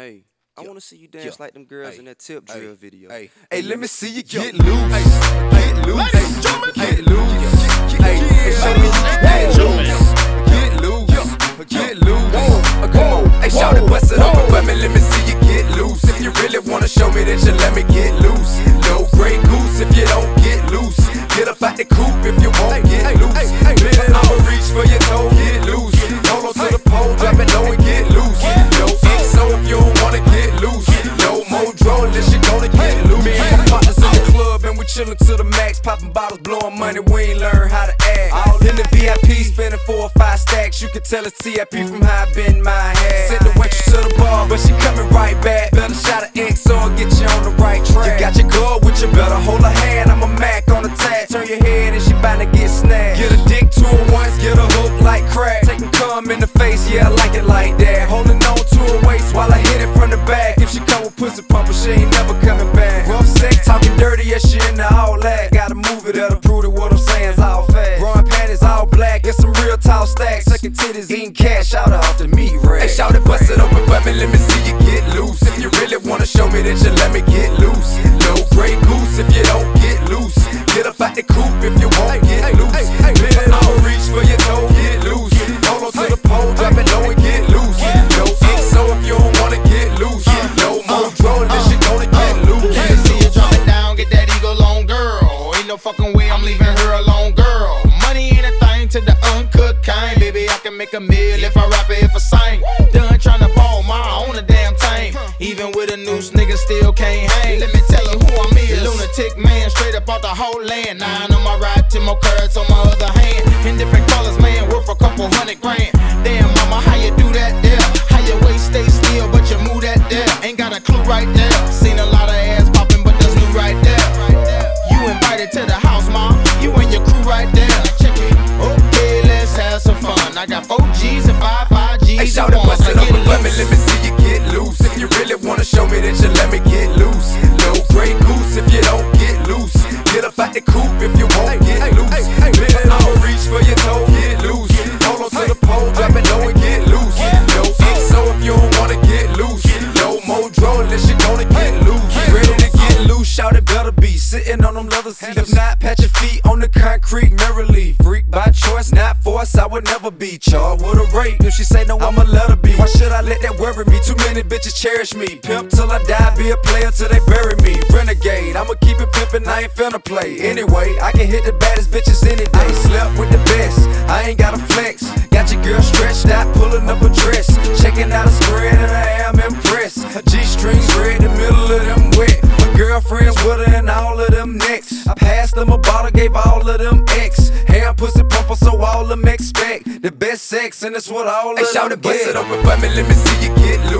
Hey, I wanna see you dance like them girls in that tip drill video. Hey, let me see you get loose. Get loose. Get loose. Hey, show me you get loose. Get loose. Get loose. Come on. Hey, shout it, bust it open for me. Let me see you get loose. If you really wanna show me that you let me get loose. No Grey Goose if you don't get loose. Get up out the coop if you won't get loose. Baby, I'ma reach for your toe. Get loose. Hold on to the pole, drop it low and get loose. No XO if you don't wanna get loose. No more drone unless you gonna get loose. Me and my partners in the club and we chillin' to the max, popping bottles, blowing money. We ain't learn how to act. All in the VIP, spending 4 or 5 stacks. You can tell it's TIP from how I bend my head. Send the waitress to the bar, but she coming right back. Better shot of XO and get you on the right track. You got your girl with you, better hold her hand. I'm a Mac on the tag. Turn your head and she bound to get snagged. Get a dick to her once, get a hook like crack. Taking cum in the face, yeah, I like it like that. Holding on to her waist while I hit it from the back. If she come with pussy pumper, she ain't never coming back. Rough sex, talking dirty, yeah, she into all that. Gotta move it, that'll prove that what I'm saying's all fast. Growing panties all black, get some real tall stacks. Sucking titties, eating cash, shout out off the meat rack. Hey, shout it, bust it open for me, let me see you get loose. If you really wanna show me that you let me get loose. No Grey Goose if you don't get loose. Get up out the coop if you won't get loose. Baby, I'ma reach for your toe, get loose. Hold on to the pole, drop it low and get loose. No XO if you don't wanna get loose. No more drone unless you gonna get loose. Let me see you drop it down, get that eagle on, girl. Ain't no fucking way I'm leaving her alone, girl. Money ain't a thing to the uncooked kind. Baby, I can make a meal if I rap it, if I sing. Done tryna ball my own a damn thing. Even with a noose, nigga still can't hang. Let me tell you who I'm is. Lunatic man, straight up off the whole land. 9 on my right, 10 more carats on my other hand. In different colors, man, worth a couple $100 grand. Damn, mama, how you do that there? How your waist stay still, but you move that there? Ain't got a clue right there. Seen a lot of ass popping, but that's new right there. You invited to the house, mom. You and your crew right there. Check it. Okay, let's have some fun. I got 4 G's and 5 G's. Hey, shout it, bust it open, let me see you get loose. If you really wanna show me that you let me get loose. No Grey Goose if you don't get loose. Get up out the coop if you won't get loose. Baby, I'ma reach for your toe, get loose. Hold on to the pole, drop it low and get loose. No XO if you don't wanna get loose. No more drone unless you gonna get loose. Ready to get loose, shout it better be sitting on them leather seats. If not, pat your feet on the concrete merrily. Freak by choice, not force, I would never be charged with a rape. If she say no, I'ma let her be. Why should I let that worry me? Too many bitches cherish me. Pimp till I die, be a player till they bury me. Renegade, I'ma keep it pimpin', I ain't finna play. Anyway, I can hit the baddest bitches any day. Slept with the best, I ain't gotta flex. Got your girl stretched out, pulling up a dress. Checking out a spread and I am impressed. Her G-strings red, the middle of them wet. My girlfriends with her and all of them necks. I passed them a bottle, gave all of them X. Hair and pussy pumper, so all of them expect the best sex, and that's what all of them get. Hey, shout it, bust it open for me, let me see you get loose.